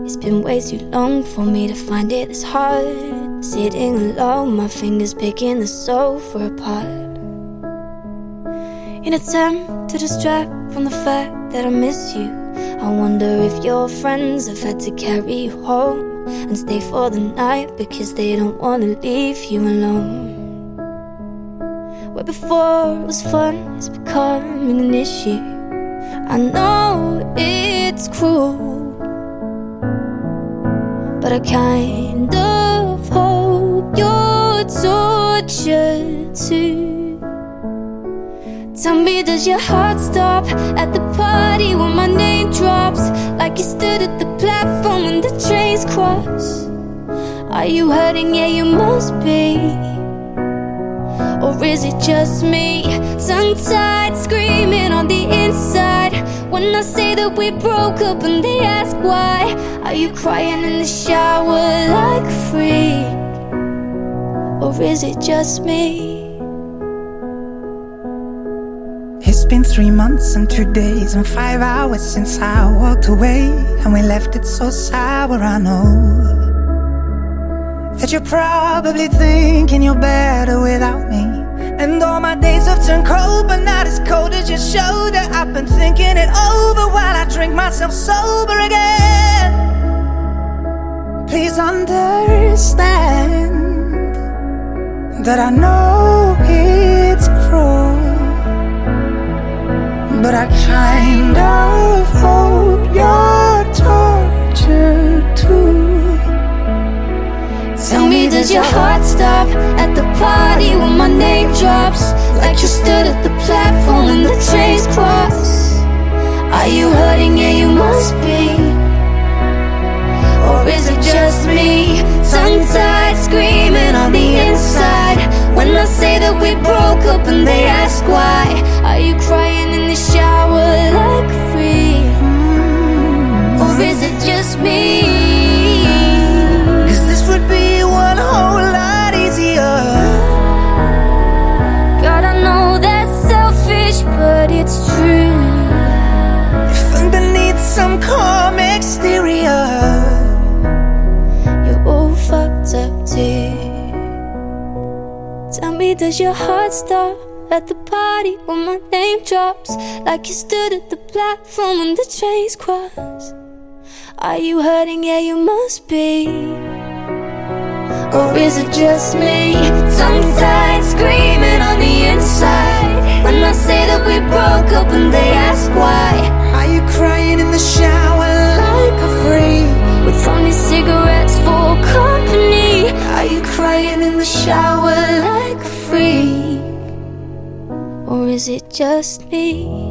It's been way too long for me to find it this hard. Sitting alone, my fingers picking the sofa apart, in attempt to distract from the fact that I miss you. I wonder if your friends have had to carry you home and stay for the night because they don't want to leave you alone. Where before it was fun, it's becoming an issue. I know it's cruel, but I kind of hope you're tortured too. Tell me, does your heart stop at the party when my name drops? Like you stood at the platform when the trains cross? Are you hurting? Yeah, you must be. Or is it just me, tongue-tied, screaming on the inside when I say that we broke up and they ask why? Are you crying in the shower like a freak? Or is it just me? It's been 3 months and 2 days and 5 hours since I walked away, and we left it so sour. I know that you're probably thinking you're better without me, and all my days have turned cold, but not as cold as your shoulder. I've been thinking it over while I drink myself sober again. Please understand that I know it's cruel, but I kind of hope you're tortured too. Tell me, does your heart stop at the party when my name drops? Like you stood at the platform when the trains cross? Are you hurting? Yeah, you must be. Or is it just me, tongue-tied, screaming on the inside when I say that we broke up and they ask why? Are you crying in the shower like a freak? Or is it just me? Would be one whole lot easier. God, I know that's selfish, but it's true. If underneath some calm exterior, you're all fucked up too. Tell me, does your heart stop at the party when my name drops? Like you stood at the platform when the trains cross? Are you hurting? Yeah, you must be. Or is it just me, tongue-tied, screaming on the inside when I say that we broke up and they ask why? Are you crying in the shower like a freak, with only cigarettes for company? Are you crying in the shower like a freak? Or is it just me?